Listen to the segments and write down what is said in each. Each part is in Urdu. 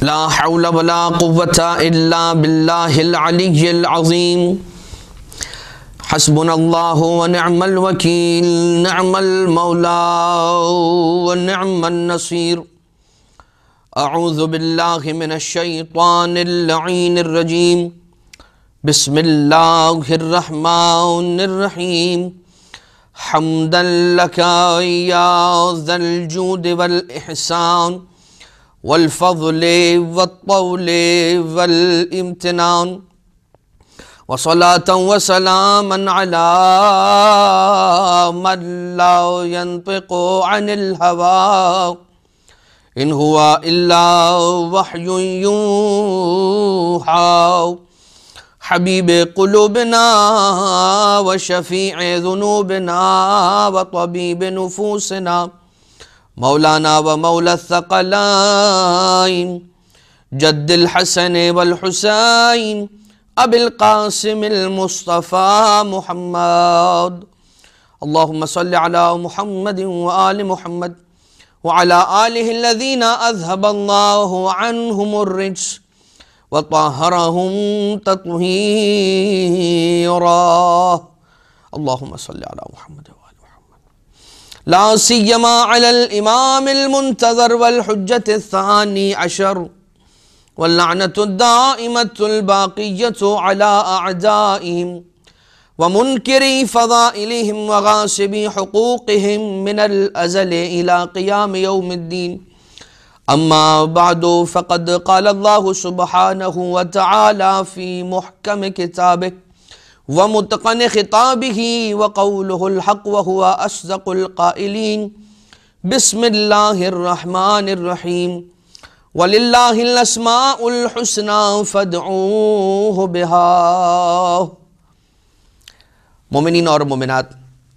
لا حول ولا قوة إلا بالله العلي العظيم حسبنا الله ونعم الوكيل نعم المولى ونعم النصير أعوذ بالله من الشيطان اللعين الرجيم بسم الله الرحمن الرحيم حمدا لك يا ذا الجود والإحسان والفضل والطول والامتنان وصلاة وسلاما على من لا ينطق عن الهوى إن هو إلا وحي يوحى حبيب قلوبنا وشفيع ذنوبنا وطبيب نفوسنا مولانا ومولى الثقلين جد الحسن والحسين أبي القاسم المصطفى محمد اللهم صل على محمد وآل محمد وعلى آله الذين أذهب الله عنهم الرجس وطهرهم تطهيرا اللهم صل على محمد وآل محمد لا سيما على الإمام المنتظر والحجة الثاني عشر واللعنة الدائمة الباقية على أعدائهم ومنكري فضائلهم وغاصبي حقوقهم من الأزل إلى قيام يوم الدين أما بعد فقد قال الله سبحانه وتعالى في محكم كتابه ومتقن خطابه وقوله الحق وهو أصدق القائلين بسم الله الرحمن الرحيم وَلِلَّهِ الْأَسْمَاءُ الْحُسْنَى فَادْعُوهُ بِهَا مومنین اور مومنات،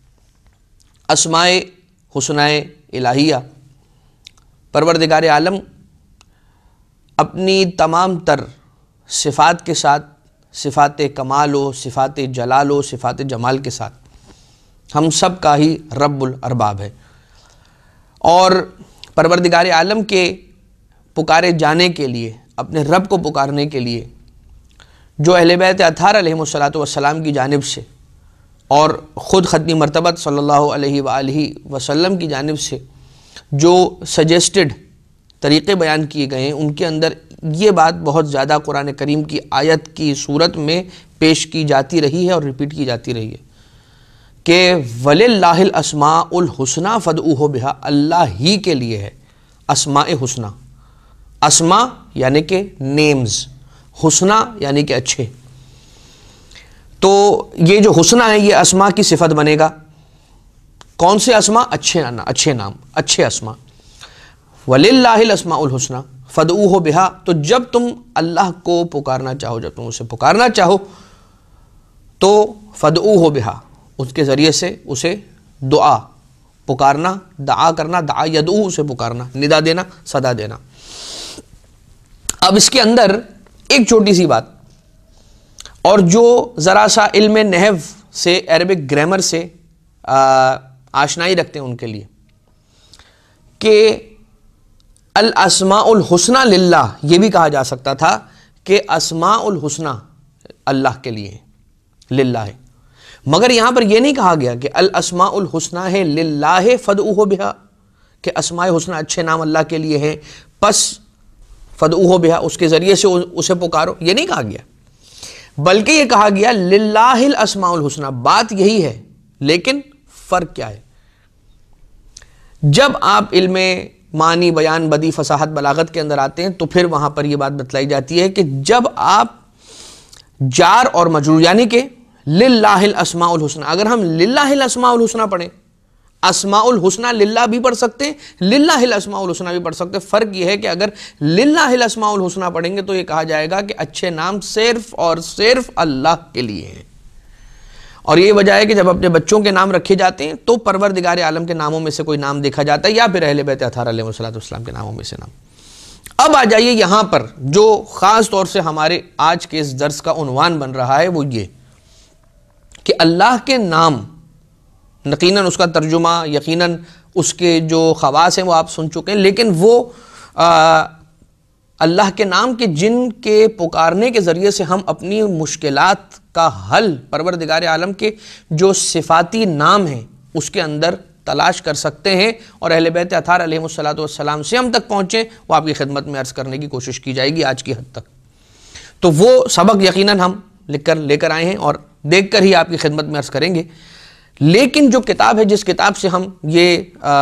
اسماء حسنہ الہیہ پروردگار عالم اپنی تمام تر صفات کے ساتھ، صفات کمال و صفات جلال و صفات جمال کے ساتھ ہم سب کا ہی رب الارباب ہے، اور پروردگار عالم کے پکارے جانے کے لیے، اپنے رب کو پکارنے کے لیے جو اہل بیت اطہار علیہم السلام کی جانب سے اور خود ختم مرتبت صلی اللہ علیہ وآلہ وسلم کی جانب سے جو سجیسٹڈ طریقے بیان کیے گئے ہیں، ان کے اندر یہ بات بہت زیادہ قرآن کریم کی آیت کی صورت میں پیش کی جاتی رہی ہے اور ریپیٹ کی جاتی رہی ہے کہ وَلِلَّهِ الْأَسْمَاءُ الْحُسْنَى فَادْعُوهُ بِهَا، اللہ ہی کے لیے ہے اسماء حسنہ۔ اسماء یعنی کہ نیمز، حسنہ یعنی کہ اچھے، تو یہ جو حسنہ ہے یہ اسماء کی صفت بنے گا۔ کون سے اسماء؟ اچھے نام، اچھے اسماء۔ وَلِلَّهِ الْأَسْمَاءُ الْحُسْنَى فَادْعُوهُ بِهَا، تو جب تم اللہ کو پکارنا چاہو، جب تم اسے پکارنا چاہو تو فَادْعُوهُ بِهَا، اس کے ذریعے سے اسے دعا، پکارنا، دعا کرنا، دعا یدعو، اسے پکارنا، ندا دینا، صدا دینا۔ اب اس کے اندر ایک چھوٹی سی بات، اور جو ذرا سا علم نحو سے، عربک گرامر سے آشنائی رکھتے ہیں ان کے لیے، کہ الاسماء الحسنى للہ یہ بھی کہا جا سکتا تھا کہ اسماء الحسنى اللہ کے لیے للہ ہے، مگر یہاں پر یہ نہیں کہا گیا کہ الاسماء الحسنى ہے للہ فادعوہ بہا، کہ اسماء حسنہ اچھے نام اللہ کے لیے ہیں پس فادعوہ بہا اس کے ذریعے سے اسے پکارو، یہ نہیں کہا گیا، بلکہ یہ کہا گیا للہ الاسماء الحسنى۔ بات یہی ہے، لیکن فرق کیا ہے؟ جب آپ علم معنی، بیان، بدیع، فصاحت، بلاغت کے اندر آتے ہیں تو پھر وہاں پر یہ بات بتلائی جاتی ہے کہ جب آپ جار اور مجرور یعنی کہ للہ الاسماء الحسنى، اگر ہم للہ الاسماء الحسنى پڑھیں، اسماء الحسنى للہ بھی پڑھ سکتے ہیں، للہ الاسماء الحسنى بھی پڑھ سکتے ہیں۔ فرق یہ ہے کہ اگر للہ الاسماء الحسنى پڑھیں گے تو یہ کہا جائے گا کہ اچھے نام صرف اور صرف اللہ کے لیے ہیں، اور یہ وجہ ہے کہ جب اپنے بچوں کے نام رکھے جاتے ہیں تو پروردگار عالم کے ناموں میں سے کوئی نام دیکھا جاتا ہے یا پھر اہل بیت اطہار علیہ السلام کے ناموں میں سے نام۔ اب آ جائیے یہاں پر جو خاص طور سے ہمارے آج کے اس درس کا عنوان بن رہا ہے، وہ یہ کہ اللہ کے نام یقیناً اس کا ترجمہ، یقیناً اس کے جو خواص ہیں وہ آپ سن چکے ہیں، لیکن وہ اللہ کے نام کے جن کے پکارنے کے ذریعے سے ہم اپنی مشکلات کا حل پروردگار عالم کے جو صفاتی نام ہیں اس کے اندر تلاش کر سکتے ہیں، اور اہل بیت اطہار علیہم السلام سے ہم تک پہنچیں، وہ آپ کی خدمت میں عرض کرنے کی کوشش کی جائے گی آج کی حد تک۔ تو وہ سبق یقیناً ہم لے کر آئے ہیں اور دیکھ کر ہی آپ کی خدمت میں عرض کریں گے۔ لیکن جو کتاب ہے، جس کتاب سے ہم یہ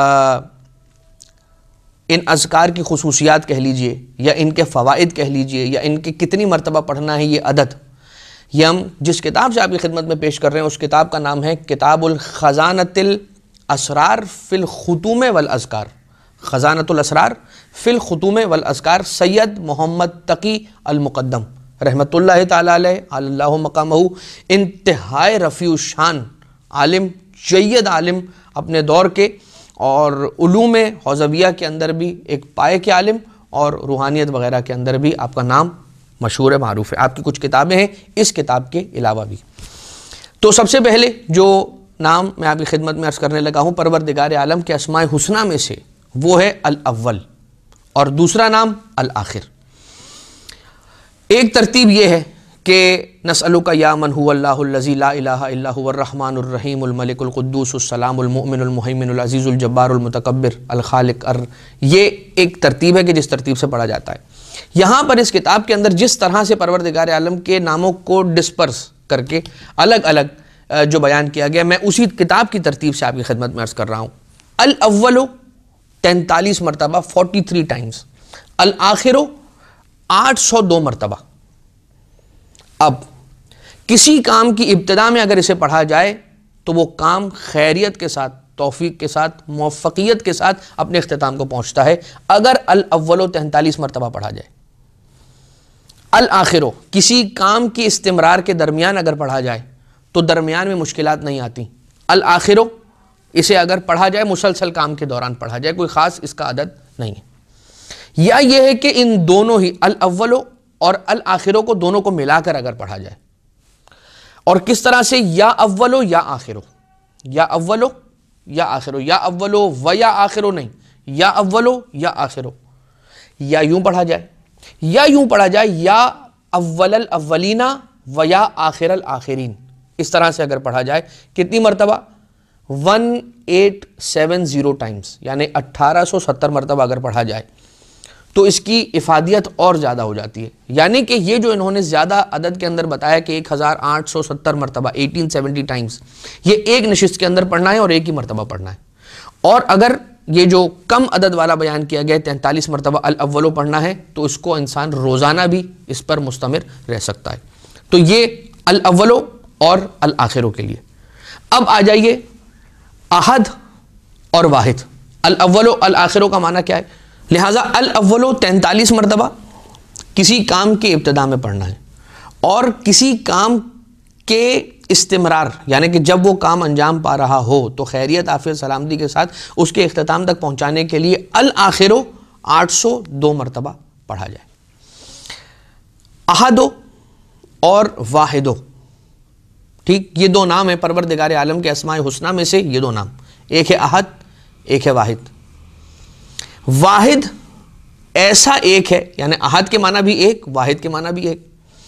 ان اذکار کی خصوصیات کہہ لیجئے یا ان کے فوائد کہہ لیجئے یا ان کے کتنی مرتبہ پڑھنا ہے یہ عدد، یہ ہم جس کتاب سے آپ کی خدمت میں پیش کر رہے ہیں اس کتاب کا نام ہے کتاب الخزانۃ الاسرار فی الختوم والاذکار، خزانۃ الاسرار فی الختوم والاذکار، سید محمد تقی المقدم رحمۃ اللہ تعالی علیہ اللہ مقامہ، انتہائی رفیع الشان عالم، جید عالم اپنے دور کے، اور علوم حوزویہ کے اندر بھی ایک پائے کے عالم، اور روحانیت وغیرہ کے اندر بھی آپ کا نام مشہور ہے، معروف ہے۔ آپ کی کچھ کتابیں ہیں اس کتاب کے علاوہ بھی۔ تو سب سے پہلے جو نام میں آپ کی خدمت میں عرض کرنے لگا ہوں پروردگار عالم کے اسماء حسنی میں سے، وہ ہے الاول، اور دوسرا نام الآخر۔ ایک ترتیب یہ ہے کہ نسألک یا من هو اللہ الذی لا الہ الا هو الرحمن الرحیم الملک القدوس السلام المؤمن المہیمن العزیز الجبار المتکبر الخالق یہ ایک ترتیب ہے کہ جس ترتیب سے پڑھا جاتا ہے۔ یہاں پر اس کتاب کے اندر جس طرح سے پروردگار عالم کے ناموں کو ڈسپرس کر کے الگ الگ جو بیان کیا گیا، میں اسی کتاب کی ترتیب سے آپ کی خدمت میں عرض کر رہا ہوں۔ الاول 43 مرتبہ 43 ٹائمز، الآخر 802 مرتبہ۔ اب کسی کام کی ابتدا میں اگر اسے پڑھا جائے تو وہ کام خیریت کے ساتھ، توفیق کے ساتھ، موفقیت کے ساتھ اپنے اختتام کو پہنچتا ہے اگر الاول 43 مرتبہ پڑھا جائے۔ الآخر کسی کام کی استمرار کے درمیان اگر پڑھا جائے تو درمیان میں مشکلات نہیں آتی۔ الآخر اسے اگر پڑھا جائے مسلسل کام کے دوران پڑھا جائے، کوئی خاص اس کا عدد نہیں ہے۔ یا یہ ہے کہ ان دونوں ہی الاول اور الآخروں کو دونوں کو ملا کر اگر پڑھا جائے، اور کس طرح سے، یا اولو یا آخرو، یا اولو یا آخرو، یا اولو و یا آخرو نہیں، یا اولو یا آخرو، یا یوں پڑھا جائے، یا یوں پڑھا جائے، یا اول الاولین و یا آخر الآخرین، اس طرح سے اگر پڑھا جائے کتنی مرتبہ؟ 1870 ٹائمز، یعنی 1870 مرتبہ اگر پڑھا جائے تو اس کی افادیت اور زیادہ ہو جاتی ہے۔ یعنی کہ یہ جو انہوں نے زیادہ عدد کے اندر بتایا کہ 1870 مرتبہ 1870 ٹائمز، یہ ایک نشست کے اندر پڑھنا ہے اور ایک ہی مرتبہ پڑھنا ہے۔ اور اگر یہ جو کم عدد والا بیان کیا گیا 43 مرتبہ الاولو پڑھنا ہے تو اس کو انسان روزانہ بھی اس پر مستمر رہ سکتا ہے۔ تو یہ الاولو اور الآخروں کے لیے۔ اب آ جائیے احد اور واحد۔ الاولو الآخروں کا معنی کیا ہے؟ لہٰذا الاولو 43 مرتبہ کسی کام کے ابتدا میں پڑھنا ہے، اور کسی کام کے استمرار، یعنی کہ جب وہ کام انجام پا رہا ہو تو خیریت، عافیت، سلامتی کے ساتھ اس کے اختتام تک پہنچانے کے لیے الآخرو 802 مرتبہ پڑھا جائے۔ احدو اور واحدو، ٹھیک، یہ دو نام ہیں پروردگار عالم کے اسماء حسنی میں سے، یہ دو نام، ایک ہے احد، ایک ہے واحد۔ واحد ایسا ایک ہے، یعنی احد کے معنی بھی ایک، واحد کے معنی بھی ایک۔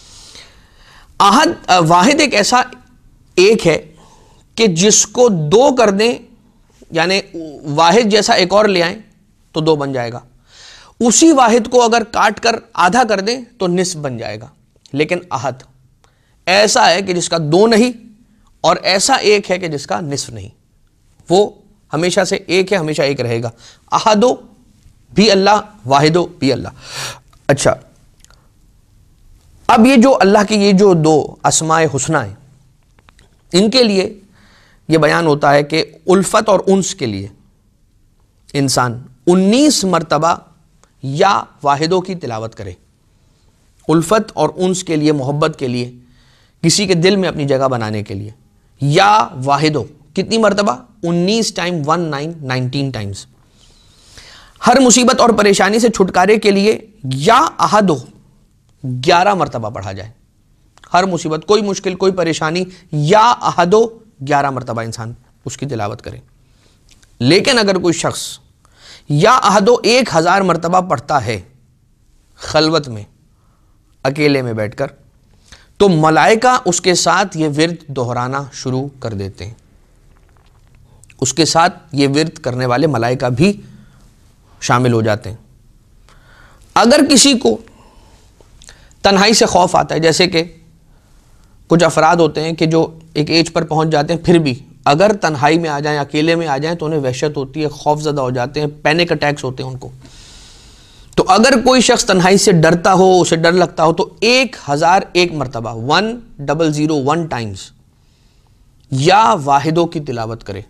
واحد ایک ایسا ایک ہے کہ جس کو دو کر دیں، یعنی واحد جیسا ایک اور لے آئیں تو دو بن جائے گا۔ اسی واحد کو اگر کاٹ کر آدھا کر دیں تو نصف بن جائے گا۔ لیکن احد ایسا ہے کہ جس کا دو نہیں، اور ایسا ایک ہے کہ جس کا نصف نہیں، وہ ہمیشہ سے ایک ہے، ہمیشہ ایک رہے گا۔ احدو بھی اللہ، واحدو بھی اللہ۔ اچھا، اب یہ جو اللہ کے یہ جو دو اسماء حسنی ہیں، ان کے لیے یہ بیان ہوتا ہے کہ الفت اور انس کے لیے انسان 19 مرتبہ یا واحدوں کی تلاوت کرے۔ الفت اور انس کے لیے، محبت کے لیے، کسی کے دل میں اپنی جگہ بنانے کے لیے، یا واحدوں کتنی مرتبہ؟ 19 ٹائم، 19 ٹائمز۔ ہر مصیبت اور پریشانی سے چھٹکارے کے لیے یا احدو 11 مرتبہ پڑھا جائے۔ ہر مصیبت، کوئی مشکل، کوئی پریشانی، یا احدو 11 مرتبہ انسان اس کی تلاوت کرے۔ لیکن اگر کوئی شخص یا احدو 1000 مرتبہ پڑھتا ہے، خلوت میں اکیلے میں بیٹھ کر، تو ملائکہ اس کے ساتھ یہ ورد دہرانا شروع کر دیتے ہیں. اس کے ساتھ یہ ورد کرنے والے ملائکہ بھی شامل ہو جاتے ہیں. اگر کسی کو تنہائی سے خوف آتا ہے، جیسے کہ کچھ افراد ہوتے ہیں کہ جو ایک ایج پر پہنچ جاتے ہیں، پھر بھی اگر تنہائی میں آ جائیں، اکیلے میں آ جائیں تو انہیں وحشت ہوتی ہے، خوف زدہ ہو جاتے ہیں، پینک اٹیکس ہوتے ہیں ان کو. تو اگر کوئی شخص تنہائی سے ڈرتا ہو، اسے ڈر لگتا ہو، تو 1001 مرتبہ 1001 ٹائمز یا واحدوں کی تلاوت کرے.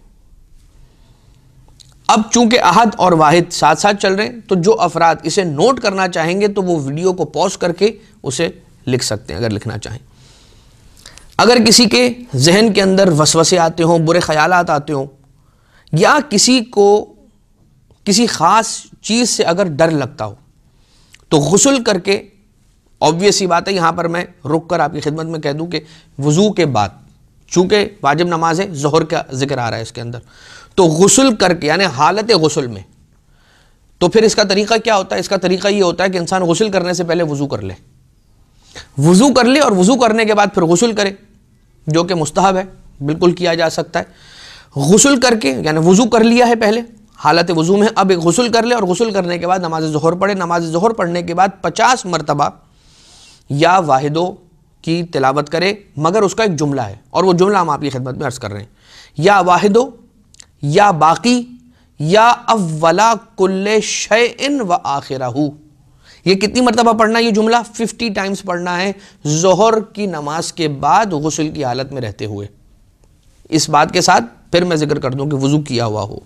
اب چونکہ احد اور واحد ساتھ ساتھ چل رہے ہیں، تو جو افراد اسے نوٹ کرنا چاہیں گے تو وہ ویڈیو کو پوز کر کے اسے لکھ سکتے ہیں اگر لکھنا چاہیں. اگر کسی کے ذہن کے اندر وسوسے آتے ہوں، برے خیالات آتے ہوں، یا کسی کو کسی خاص چیز سے اگر ڈر لگتا ہو، تو غسل کر کے، obvious سی بات ہے، یہاں پر میں رک کر آپ کی خدمت میں کہہ دوں کہ وضو کے بعد، چونکہ واجب نماز ہے، ظہر کا ذکر آ رہا ہے اس کے اندر، تو غسل کر کے، یعنی حالت غسل میں، تو پھر اس کا طریقہ کیا ہوتا ہے؟ اس کا طریقہ یہ ہوتا ہے کہ انسان غسل کرنے سے پہلے وضو کر لے، وضو کر لے اور وضو کرنے کے بعد پھر غسل کرے، جو کہ مستحب ہے، بالکل کیا جا سکتا ہے. غسل کر کے، یعنی وضو کر لیا ہے پہلے، حالت وضو میں، اب ایک غسل کر لے اور غسل کرنے کے بعد نماز ظہر پڑھے. نماز ظہر پڑھنے کے بعد 50 مرتبہ یا واحدوں کی تلاوت کرے، مگر اس کا ایک جملہ ہے، اور وہ جملہ ہم آپ کی خدمت میں عرض کر رہے ہیں. یا واحدوں، یا باقی، یا اولا کل شیء و آخرہ. یہ کتنی مرتبہ پڑھنا ہے یہ جملہ؟ 50 ٹائمز پڑھنا ہے ظہر کی نماز کے بعد غسل کی حالت میں رہتے ہوئے. اس بات کے ساتھ پھر میں ذکر کر دوں کہ وضو کیا ہوا ہو.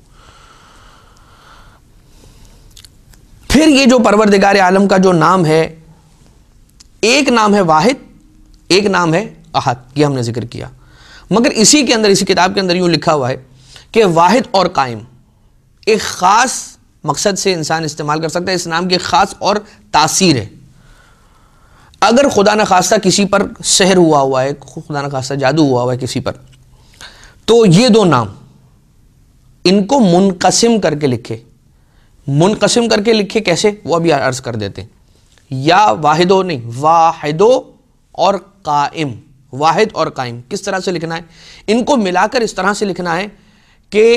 پھر یہ جو پروردگار عالم کا جو نام ہے، ایک نام ہے واحد، ایک نام ہے احد، یہ ہم نے ذکر کیا. مگر اسی کے اندر، اسی کتاب کے اندر یوں لکھا ہوا ہے کہ واحد اور قائم ایک خاص مقصد سے انسان استعمال کر سکتا ہے. اس نام کی خاص اور تاثیر ہے. اگر خدا نخواستہ کسی پر سحر ہوا ہے، خدا نخواستہ جادو ہوا ہے کسی پر، تو یہ دو نام ان کو منقسم کر کے لکھے. منقسم کر کے لکھے کیسے؟ وہ ابھی عرض کر دیتے ہیں. یا واحدو نہیں، واحدو اور قائم، واحد اور قائم کس طرح سے لکھنا ہے؟ ان کو ملا کر اس طرح سے لکھنا ہے کہ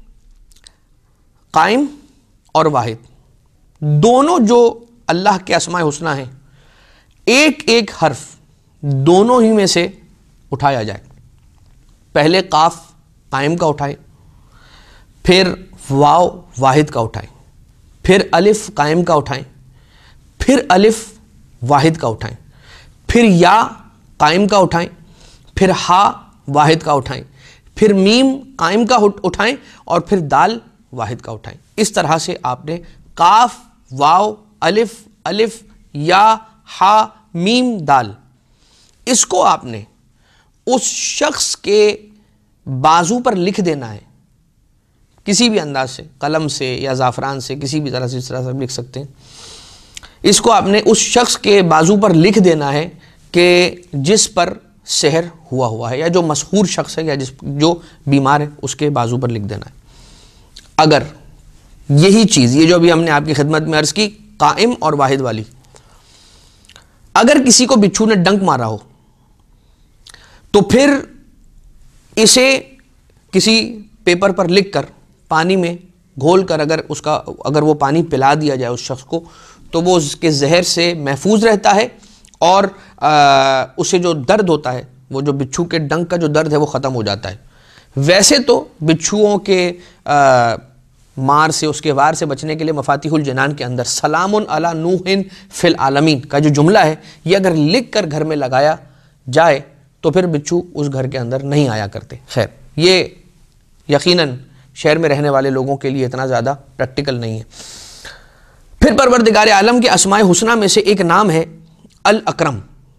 قائم اور واحد دونوں جو اللہ کے اسماء حسنہ ہیں، ایک ایک حرف دونوں ہی میں سے اٹھایا جائے. پہلے قاف قائم کا اٹھائیں، پھر واو واحد کا اٹھائیں، پھر الف قائم کا اٹھائیں، پھر الف واحد کا اٹھائیں، پھر یا قائم کا اٹھائیں، پھر ہا واحد کا اٹھائیں، پھر میم قائم کا اٹھائیں، اور پھر دال واحد کا اٹھائیں. اس طرح سے آپ نے قاف، واو، الف، الف، یا، ہا، میم، دال، اس کو آپ نے اس شخص کے بازو پر لکھ دینا ہے کسی بھی انداز سے، قلم سے یا زعفران سے، کسی بھی طرح سے، اس طرح سے لکھ سکتے ہیں. اس کو آپ نے اس شخص کے بازو پر لکھ دینا ہے کہ جس پر سحر ہوا ہے، یا جو مسحور شخص ہے، یا جو بیمار ہے، اس کے بازو پر لکھ دینا ہے. اگر یہی چیز، یہ جو ابھی ہم نے آپ کی خدمت میں عرض کی قائم اور واحد والی، اگر کسی کو بچھو نے ڈنک مارا ہو تو پھر اسے کسی پیپر پر لکھ کر پانی میں گھول کر اگر وہ پانی پلا دیا جائے اس شخص کو، تو وہ اس کے زہر سے محفوظ رہتا ہے، اور اسے جو درد ہوتا ہے، وہ جو بچھو کے ڈنک کا جو درد ہے وہ ختم ہو جاتا ہے. ویسے تو بچھوؤں کے مار سے، اس کے وار سے بچنے کے لیے مفاتیح الجنان کے اندر سلام علی نوح فی العالمین کا جو جملہ ہے، یہ اگر لکھ کر گھر میں لگایا جائے تو پھر بچھو اس گھر کے اندر نہیں آیا کرتے. خیر، یہ یقیناً شہر میں رہنے والے لوگوں کے لیے اتنا زیادہ پریکٹیکل نہیں ہے. پھر پروردگار عالم کے اسماء حسنہ میں سے ایک نام ہے الاکرم.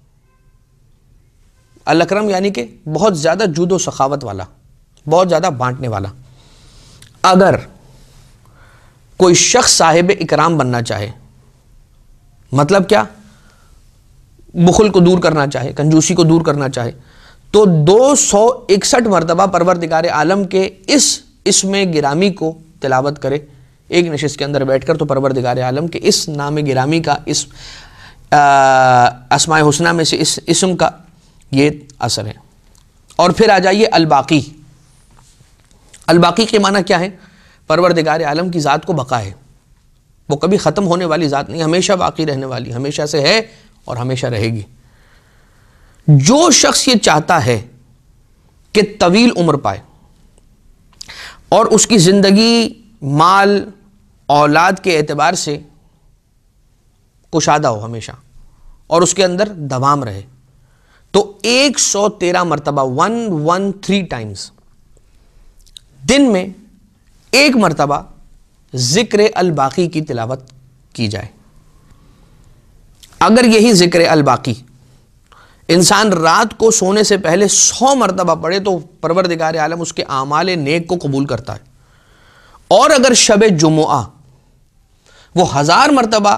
الاکرم یعنی کہ بہت زیادہ جود و سخاوت والا، بہت زیادہ بانٹنے والا. اگر کوئی شخص صاحب اکرام بننا چاہے، مطلب کیا؟ بخل کو دور کرنا چاہے، کنجوسی کو دور کرنا چاہے، تو 261 مرتبہ پروردگار عالم کے اس اسم گرامی کو تلاوت کرے ایک نشست کے اندر بیٹھ کر. تو پروردگار عالم کے اس نام گرامی کا، اس اسماء حسنہ میں سے اس اسم کا یہ اثر ہے۔ اور پھر آ جائیے الباقی۔ الباقی کے معنی کیا ہے؟ پروردگار عالم کی ذات کو بقا ہے، وہ کبھی ختم ہونے والی ذات نہیں، ہمیشہ باقی رہنے والی، ہمیشہ سے ہے اور ہمیشہ رہے گی۔ جو شخص یہ چاہتا ہے کہ طویل عمر پائے اور اس کی زندگی مال اولاد کے اعتبار سے کشادہ ہو ہمیشہ اور اس کے اندر دوام رہے، تو 113 مرتبہ 113 ٹائمز دن میں ایک مرتبہ ذکر الباقی کی تلاوت کی جائے۔ اگر یہی ذکر الباقی انسان رات کو سونے سے پہلے 100 مرتبہ پڑھے تو پروردگار عالم اس کے اعمال نیک کو قبول کرتا ہے، اور اگر شب جمعہ وہ 1000 مرتبہ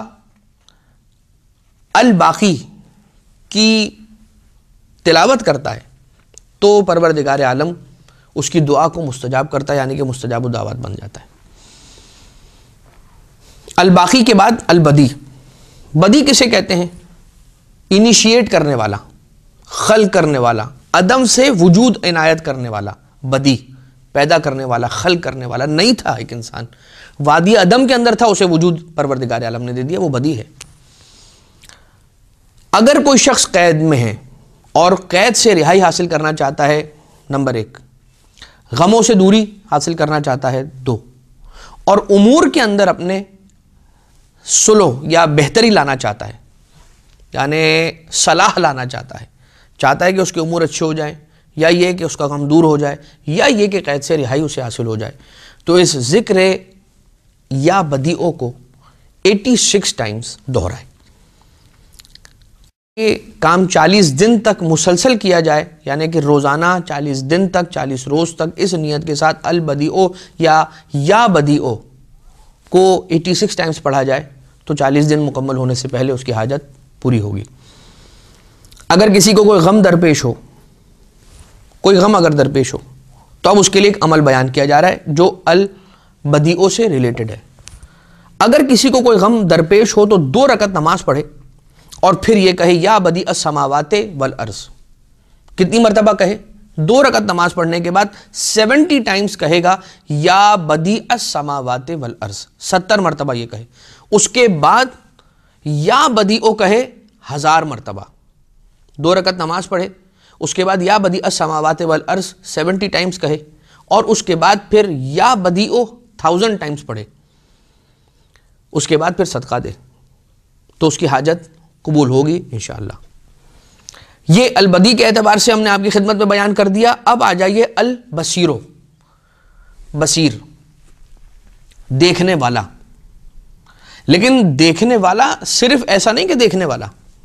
الباقی کی تلاوت کرتا ہے تو پروردگار عالم اس کی دعا کو مستجاب کرتا ہے، یعنی کہ مستجاب الدعوات بن جاتا ہے۔ الباقی کے بعد البدی۔ بدی کسے کہتے ہیں؟ انیشیٹ کرنے والا، خلق کرنے والا، عدم سے وجود عنایت کرنے والا، بدی پیدا کرنے والا، خلق کرنے والا۔ نہیں تھا ایک انسان، وادی عدم کے اندر تھا، اسے وجود پروردگار عالم نے دے دیا، وہ بدی ہے۔ اگر کوئی شخص قید میں ہے اور قید سے رہائی حاصل کرنا چاہتا ہے، نمبر 1، غموں سے دوری حاصل کرنا چاہتا ہے، 2، اور امور کے اندر اپنے صلح یا بہتری لانا چاہتا ہے، یعنی صلاح لانا چاہتا ہے کہ اس کے امور اچھے ہو جائیں، یا یہ کہ اس کا غم دور ہو جائے، یا یہ کہ قید سے رہائی اسے حاصل ہو جائے، تو اس ذکر یا بدیعوں کو 86 ٹائمز دہرائے۔ یہ کام 40 دن تک مسلسل کیا جائے، یعنی کہ روزانہ 40 دن تک، 40 روز تک اس نیت کے ساتھ البدیعوں یا بدیعوں کو 86 ٹائمز پڑھا جائے تو 40 دن مکمل ہونے سے پہلے اس کی حاجت پوری ہوگی۔ اگر کسی کو کوئی غم درپیش ہو، کوئی غم اگر درپیش ہو تو اب اس کے لیے ایک عمل بیان کیا جا رہا ہے جو البدیعوں سے ریلیٹڈ ہے۔ اگر کسی کو کوئی غم درپیش ہو تو 2 رکعت نماز پڑھے اور پھر یہ کہے یا بدیع السماوات والارض۔ کتنی مرتبہ کہے؟ 2 رکعت نماز پڑھنے کے بعد 70 ٹائمز کہے گا یا بدیع السماوات والارض، 70 مرتبہ یہ کہے۔ اس کے بعد یا بدیعوں کہے 1000 مرتبہ، 2 رکعت نماز پڑھے، اس کے بعد یا بدیع السماوات والارض 70 ٹائمز کہے، اور اس کے بعد پھر یا بدیعوں 1000 ٹائمز پڑھے، اس کے بعد پھر صدقہ دے تو اس کی حاجت قبول ہوگی انشاءاللہ۔ یہ البدی کے اعتبار سے ہم نے آپ کی خدمت میں بیان کر دیا۔ اب آ جائیے البصیرو، بصیر، دیکھنے والا۔ لیکن دیکھنے والا صرف ایسا نہیں کہ دیکھنے والا،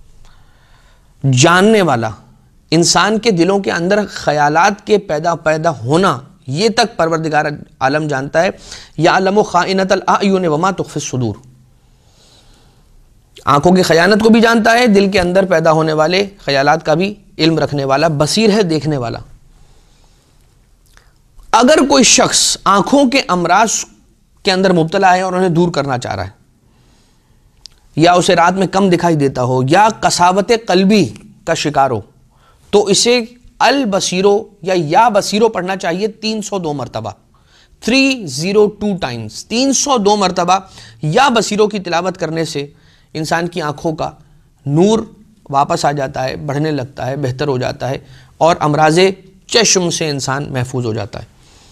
جاننے والا، انسان کے دلوں کے اندر خیالات کے پیدا ہونا، یہ تک پروردگار عالم جانتا ہے۔ یعلم خائنۃ الاعین وما تخفی الصدور، آنکھوں کی خیانت کو بھی جانتا ہے، دل کے اندر پیدا ہونے والے خیالات کا بھی علم رکھنے والا، بصیر ہے، دیکھنے والا۔ اگر کوئی شخص آنکھوں کے امراض کے اندر مبتلا ہے اور انہیں دور کرنا چاہ رہا ہے، یا اسے رات میں کم دکھائی دیتا ہو، یا قساوت قلبی کا شکار ہو، تو اسے البصیرو یا بصیرو پڑھنا چاہیے 302 مرتبہ، 302 ٹائمز، 302 مرتبہ یا بصیرو کی تلاوت کرنے سے انسان کی آنکھوں کا نور واپس آ جاتا ہے، بڑھنے لگتا ہے، بہتر ہو جاتا ہے، اور امراض چشم سے انسان محفوظ ہو جاتا ہے۔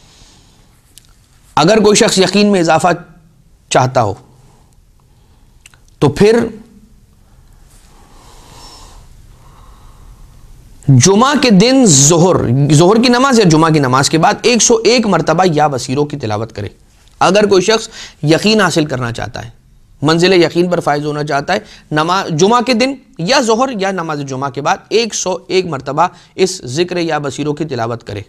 اگر کوئی شخص یقین میں اضافہ چاہتا ہو تو پھر جمعہ کے دن ظہر کی نماز یا جمعہ کی نماز کے بعد 101 مرتبہ یا بصیروں کی تلاوت کرے۔ اگر کوئی شخص یقین حاصل کرنا چاہتا ہے، منزل یقین پر فائز ہونا چاہتا ہے، جمعہ کے دن یا ظہر یا نماز جمعہ کے بعد 101 مرتبہ اس ذکر یا بصیروں کی تلاوت کرے۔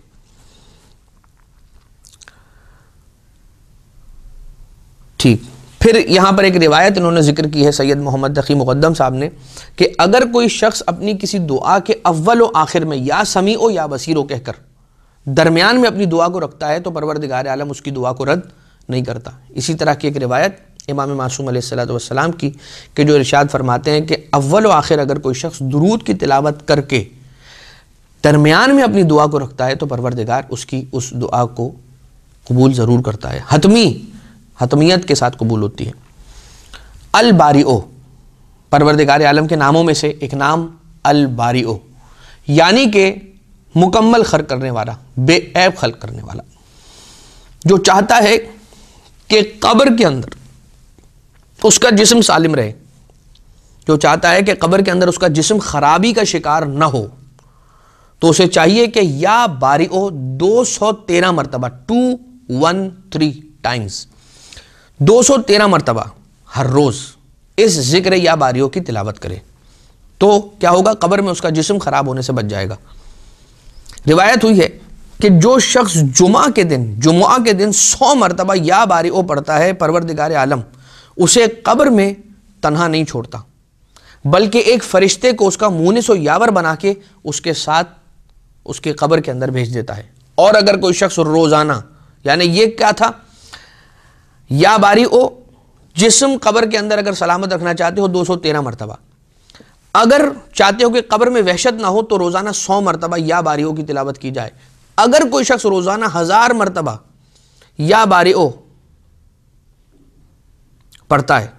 ٹھیک، پھر یہاں پر ایک روایت انہوں نے ذکر کی ہے سید محمد تقی مقدم صاحب نے، کہ اگر کوئی شخص اپنی کسی دعا کے اول و آخر میں یا سمیع یا بصیر کہہ کر درمیان میں اپنی دعا کو رکھتا ہے تو پروردگار عالم اس کی دعا کو رد نہیں کرتا۔ اسی طرح کی ایک روایت امام معصوم علیہ السلام کی، کہ جو ارشاد فرماتے ہیں کہ اول و آخر اگر کوئی شخص درود کی تلاوت کر کے درمیان میں اپنی دعا کو رکھتا ہے تو پروردگار اس کی اس دعا کو قبول ضرور کرتا ہے، حتمیت کے ساتھ قبول ہوتی ہے۔ الباریو، پروردگار عالم کے ناموں میں سے ایک نام الباریو، یعنی کہ مکمل خلق کرنے والا، بے عیب خلق کرنے والا، جو چاہتا ہے کہ قبر کے اندر اس کا جسم سالم رہے، جو چاہتا ہے کہ قبر کے اندر اس کا جسم خرابی کا شکار نہ ہو، تو اسے چاہیے کہ یا باریو 213 مرتبہ 213 ٹائمز 213 مرتبہ ہر روز اس ذکر یا باریو کی تلاوت کرے، تو کیا ہوگا؟ قبر میں اس کا جسم خراب ہونے سے بچ جائے گا۔ روایت ہوئی ہے کہ جو شخص جمعہ کے دن 100 مرتبہ یا باریو پڑھتا ہے، پروردگار عالم اسے قبر میں تنہا نہیں چھوڑتا، بلکہ ایک فرشتے کو اس کا مونس و یاور بنا کے اس کے ساتھ اس کے قبر کے اندر بھیج دیتا ہے۔ اور اگر کوئی شخص روزانہ، یعنی یہ کیا تھا؟ یا باریو جسم قبر کے اندر اگر سلامت رکھنا چاہتے ہو 213 مرتبہ، اگر چاہتے ہو کہ قبر میں وحشت نہ ہو تو روزانہ 100 مرتبہ یا باریو کی تلاوت کی جائے۔ اگر کوئی شخص روزانہ 1000 مرتبہ یا باریو پڑھتا ہے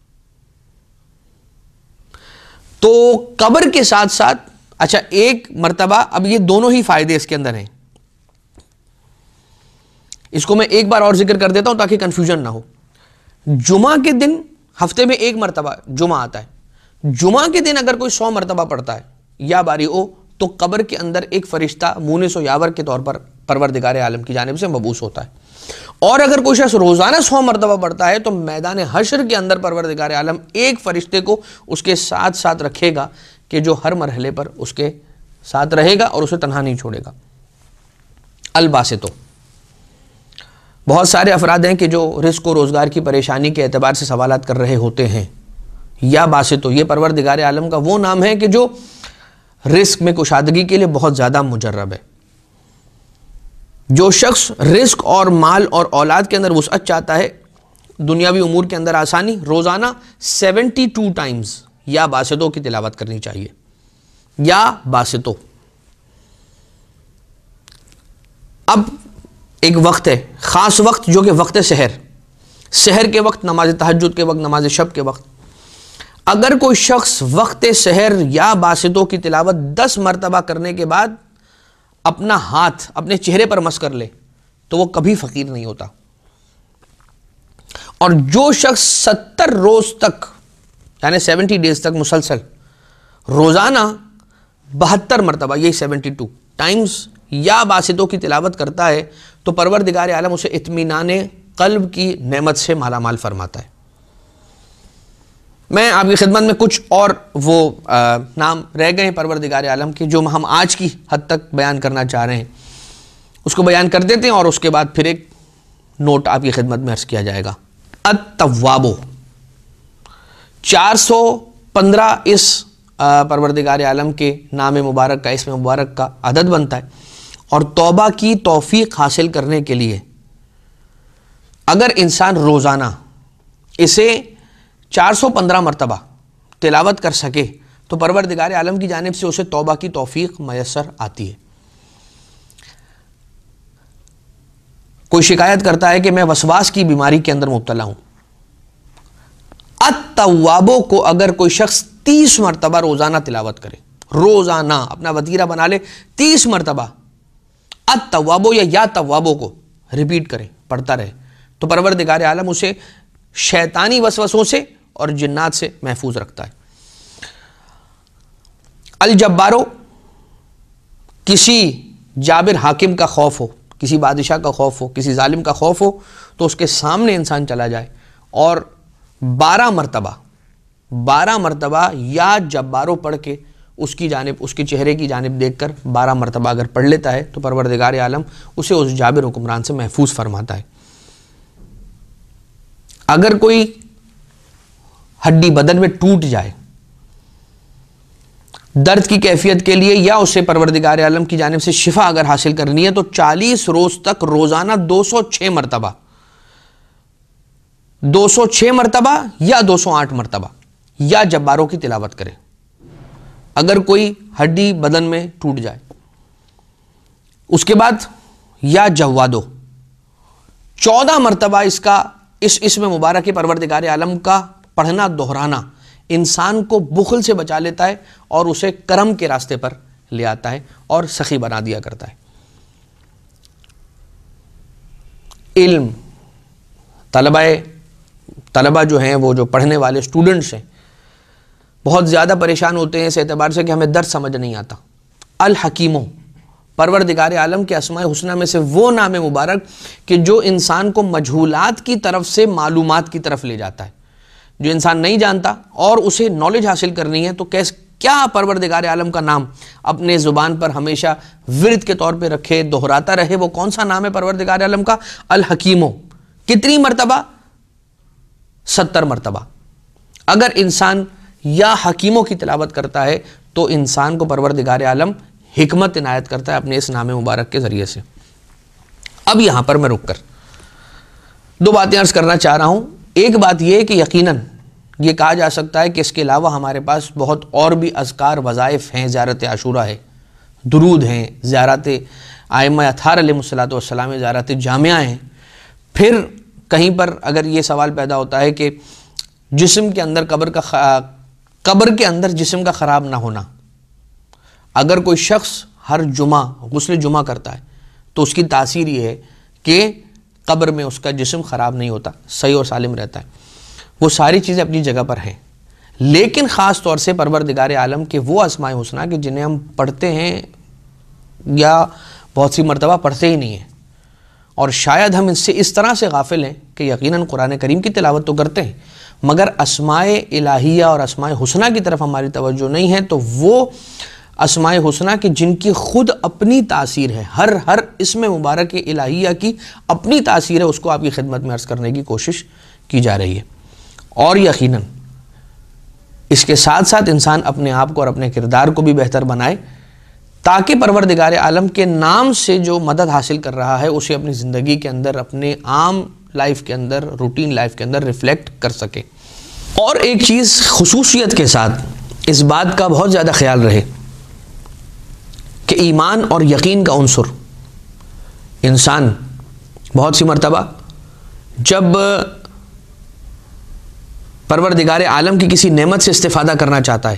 تو قبر کے ساتھ ساتھ، اچھا ایک مرتبہ، اب یہ دونوں ہی فائدے اس کے اندر ہیں، اس کو میں ایک بار اور ذکر کر دیتا ہوں تاکہ کنفیوژن نہ ہو۔ جمعہ کے دن، ہفتے میں ایک مرتبہ جمعہ آتا ہے، جمعہ کے دن اگر کوئی 100 مرتبہ پڑھتا ہے یا باریو تو قبر کے اندر ایک فرشتہ مونس و یاور کے طور پر پروردگار عالم کی جانب سے مبعوث ہوتا ہے۔ اور اگر کوئی شخص روزانہ 100 مرتبہ پڑھتا ہے تو میدان حشر کے اندر پروردگار عالم ایک فرشتے کو اس کے ساتھ ساتھ رکھے گا کہ جو ہر مرحلے پر اس کے ساتھ رہے گا اور اسے تنہا نہیں چھوڑے گا۔ الباسطو، بہت سارے افراد ہیں کہ جو رزق و روزگار کی پریشانی کے اعتبار سے سوالات کر رہے ہوتے ہیں۔ یا باسطو، یہ پروردگار عالم کا وہ نام ہے کہ جو رزق میں کشادگی کے لیے بہت زیادہ مجرب ہے۔ جو شخص رزق اور مال اور اولاد کے اندر وسعت چاہتا ہے، دنیاوی امور کے اندر آسانی، روزانہ 72 ٹائمز یا باسطو کی تلاوت کرنی چاہیے۔ یا باسطو، اب ایک وقت ہے، خاص وقت، جو کہ وقت سحر کے وقت، نماز تہجد کے وقت، نماز شب کے وقت۔ اگر کوئی شخص وقت سحر یا باسطو کی تلاوت 10 مرتبہ کرنے کے بعد اپنا ہاتھ اپنے چہرے پر مس کر لے تو وہ کبھی فقیر نہیں ہوتا۔ اور جو شخص 70 روز تک، یعنی 70 ڈیز تک مسلسل روزانہ 72 مرتبہ، یہی 72 ٹائمز یا باسطو کی تلاوت کرتا ہے تو پروردگار عالم اسے اطمینان قلب کی نعمت سے مالا مال فرماتا ہے۔ میں آپ کی خدمت میں کچھ اور وہ نام رہ گئے ہیں پروردگار عالم کے جو ہم آج کی حد تک بیان کرنا چاہ رہے ہیں، اس کو بیان کر دیتے ہیں اور اس کے بعد پھر ایک نوٹ آپ کی خدمت میں عرض کیا جائے گا۔ التوابو، 415 اس پروردگار عالم کے نام مبارک کا، اسم مبارک کا عدد بنتا ہے، اور توبہ کی توفیق حاصل کرنے کے لیے اگر انسان روزانہ اسے 415 مرتبہ تلاوت کر سکے تو پروردگار عالم کی جانب سے اسے توبہ کی توفیق میسر آتی ہے۔ کوئی شکایت کرتا ہے کہ میں وسواس کی بیماری کے اندر مبتلا ہوں، التوابو کو اگر کوئی شخص 30 مرتبہ روزانہ تلاوت کرے، روزانہ اپنا وتیرہ بنا لے، 30 مرتبہ التوابو یا توابو کو ریپیٹ کرے، پڑھتا رہے، تو پروردگار عالم اسے شیطانی وسوسوں سے اور جنات سے محفوظ رکھتا ہے۔ الجبارو، کسی جابر حاکم کا خوف ہو، کسی بادشاہ کا خوف ہو، کسی ظالم کا خوف ہو تو اس کے سامنے انسان چلا جائے اور 12 مرتبہ یا جبارو پڑھ کے اس کی جانب، اس کے چہرے کی جانب دیکھ کر 12 مرتبہ اگر پڑھ لیتا ہے تو پروردگار عالم اسے اس جابر حکمران سے محفوظ فرماتا ہے۔ اگر کوئی ہڈی بدن میں ٹوٹ جائے درد کی کیفیت کے لیے یا اسے پروردگار عالم کی جانب سے شفا اگر حاصل کرنی ہے تو 40 روز تک روزانہ 206 مرتبہ 206 مرتبہ یا 208 مرتبہ یا جباروں کی تلاوت کرے اگر کوئی ہڈی بدن میں ٹوٹ جائے. اس کے بعد یا جوادو 14 مرتبہ اس اسم مبارک پروردگار عالم کا پڑھنا دہرانا انسان کو بخل سے بچا لیتا ہے اور اسے کرم کے راستے پر لے آتا ہے اور سخی بنا دیا کرتا ہے. علم طلبہ جو ہیں وہ جو پڑھنے والے اسٹوڈنٹس ہیں بہت زیادہ پریشان ہوتے ہیں اس اعتبار سے کہ ہمیں درس سمجھ نہیں آتا. الحکیموں پروردگار عالم کے اسماء حسنہ میں سے وہ نام مبارک کہ جو انسان کو مجہولات کی طرف سے معلومات کی طرف لے جاتا ہے. جو انسان نہیں جانتا اور اسے نالج حاصل کرنی ہے تو کیا پروردگار عالم کا نام اپنے زبان پر ہمیشہ ورد کے طور پہ رکھے, دہراتا رہے. وہ کون سا نام ہے پروردگار عالم کا؟ الحکیموں. کتنی مرتبہ؟ 70 مرتبہ. اگر انسان یا حکیموں کی تلاوت کرتا ہے تو انسان کو پروردگار عالم حکمت عنایت کرتا ہے اپنے اس نام مبارک کے ذریعے سے. اب یہاں پر میں رک کر 2 باتیں عرض کرنا چاہ رہا ہوں. ایک بات یہ کہ یقیناً یہ کہا جا سکتا ہے کہ اس کے علاوہ ہمارے پاس بہت اور بھی اذکار وظائف ہیں. زیارت عاشورہ ہے, درود ہیں, زیارت ائمہ اطہار علیہ السلام, زیارت جامعہ ہیں. پھر کہیں پر اگر یہ سوال پیدا ہوتا ہے کہ جسم کے اندر قبر کے اندر جسم کا خراب نہ ہونا, اگر کوئی شخص ہر جمعہ غسل جمعہ کرتا ہے تو اس کی تاثیر یہ ہے کہ قبر میں اس کا جسم خراب نہیں ہوتا, صحیح اور سالم رہتا ہے. وہ ساری چیزیں اپنی جگہ پر ہیں, لیکن خاص طور سے پروردگار عالم کے وہ اسماء حسنہ کہ جنہیں ہم پڑھتے ہیں یا بہت سی مرتبہ پڑھتے ہی نہیں ہیں, اور شاید ہم اس طرح سے غافل ہیں کہ یقیناً قرآن کریم کی تلاوت تو کرتے ہیں مگر اسماء الہیہ اور اسماء حسنہ کی طرف ہماری توجہ نہیں ہے. تو وہ اسماء حسنہ کہ جن کی خود اپنی تاثیر ہے, ہر اسم مبارک الہیہ کی اپنی تاثیر ہے, اس کو آپ کی خدمت میں عرض کرنے کی کوشش کی جا رہی ہے. اور یقیناً اس کے ساتھ ساتھ انسان اپنے آپ کو اور اپنے کردار کو بھی بہتر بنائے تاکہ پروردگار عالم کے نام سے جو مدد حاصل کر رہا ہے اسے اپنی زندگی کے اندر, اپنے عام لائف کے اندر, روٹین لائف کے اندر ریفلیکٹ کر سکے. اور ایک چیز خصوصیت کے ساتھ اس بات کا بہت زیادہ خیال رہے کہ ایمان اور یقین کا عنصر انسان بہت سی مرتبہ جب پروردگار عالم کی کسی نعمت سے استفادہ کرنا چاہتا ہے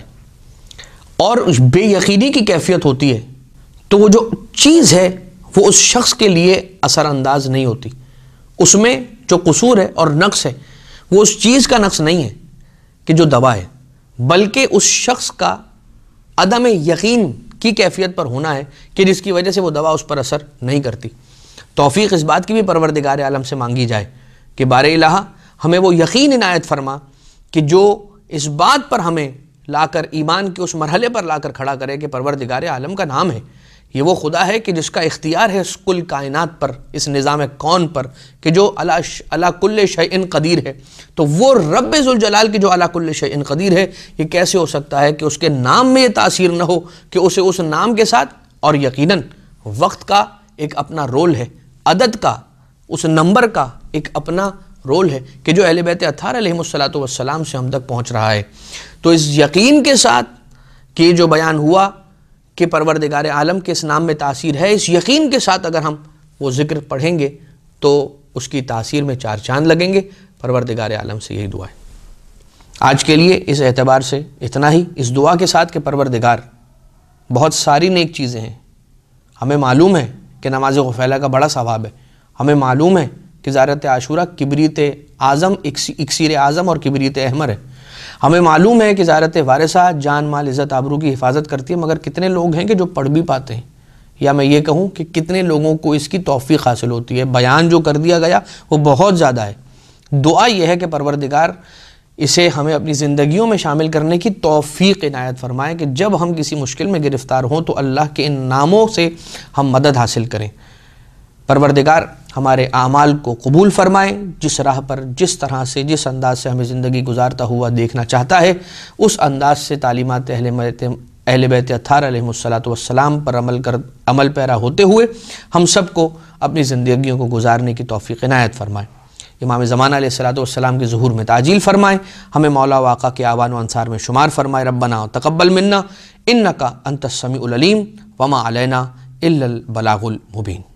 اور بے یقینی کی کیفیت ہوتی ہے تو وہ جو چیز ہے وہ اس شخص کے لیے اثر انداز نہیں ہوتی. اس میں جو قصور ہے اور نقص ہے وہ اس چیز کا نقص نہیں ہے کہ جو دوا ہے, بلکہ اس شخص کا عدم یقین کی کیفیت پر ہونا ہے کہ جس کی وجہ سے وہ دوا اس پر اثر نہیں کرتی. توفیق اس بات کی بھی پروردگار عالم سے مانگی جائے کہ بار الہ ہمیں وہ یقین عنایت فرما کہ جو اس بات پر ہمیں لا کر ایمان کے اس مرحلے پر لا کر کھڑا کرے کہ پروردگار عالم کا نام ہے, یہ وہ خدا ہے کہ جس کا اختیار ہے اس کل کائنات پر, اس نظام کون پر, کہ جو علی کل شیء قدیر ہے. تو وہ رب ذوالجلال کی جو علی کل شیء قدیر ہے, یہ کیسے ہو سکتا ہے کہ اس کے نام میں یہ تاثیر نہ ہو کہ اسے اس نام کے ساتھ, اور یقیناً وقت کا ایک اپنا رول ہے, عدد کا, اس نمبر کا ایک اپنا رول ہے کہ جو اہل بیت اطہار علیہ السلام سے ہم تک پہنچ رہا ہے. تو اس یقین کے ساتھ کہ جو بیان ہوا کہ پروردگار عالم کے اس نام میں تاثیر ہے, اس یقین کے ساتھ اگر ہم وہ ذکر پڑھیں گے تو اس کی تاثیر میں 4 چاند لگیں گے. پروردگار عالم سے یہی دعا ہے. آج کے لیے اس اعتبار سے اتنا ہی, اس دعا کے ساتھ کہ پروردگار بہت ساری نیک چیزیں ہیں. ہمیں معلوم ہے کہ نماز غفیلہ کا بڑا ثواب ہے, ہمیں معلوم ہے کہ زیارت عاشورہ کبریت اعظم, اکسیر اعظم اور کبریت احمر ہے, ہمیں معلوم ہے کہ زیارت وارثہ جان مال عزت آبرو کی حفاظت کرتی ہے, مگر کتنے لوگ ہیں کہ جو پڑھ بھی پاتے ہیں, یا میں یہ کہوں کہ کتنے لوگوں کو اس کی توفیق حاصل ہوتی ہے. بیان جو کر دیا گیا وہ بہت زیادہ ہے. دعا یہ ہے کہ پروردگار اسے ہمیں اپنی زندگیوں میں شامل کرنے کی توفیق عنایت فرمائے کہ جب ہم کسی مشکل میں گرفتار ہوں تو اللہ کے ان ناموں سے ہم مدد حاصل کریں. پروردگار ہمارے اعمال کو قبول فرمائے, جس راہ پر جس طرح سے جس انداز سے ہمیں زندگی گزارتا ہوا دیکھنا چاہتا ہے اس انداز سے تعلیمات اہل بیت اطہار علیہ السلام پر عمل پیرا ہوتے ہوئے ہم سب کو اپنی زندگیوں کو گزارنے کی توفیق عنایت فرمائے. امام زمانہ علیہ الصلوۃ والسلام کے ظہور میں تعجیل فرمائے، ہمیں مولا و آقا کے آوان و انصار میں شمار فرمائے۔ ربنا تقبل منا انک انت السمیع العلیم وما علینا الا البلاغ المبین۔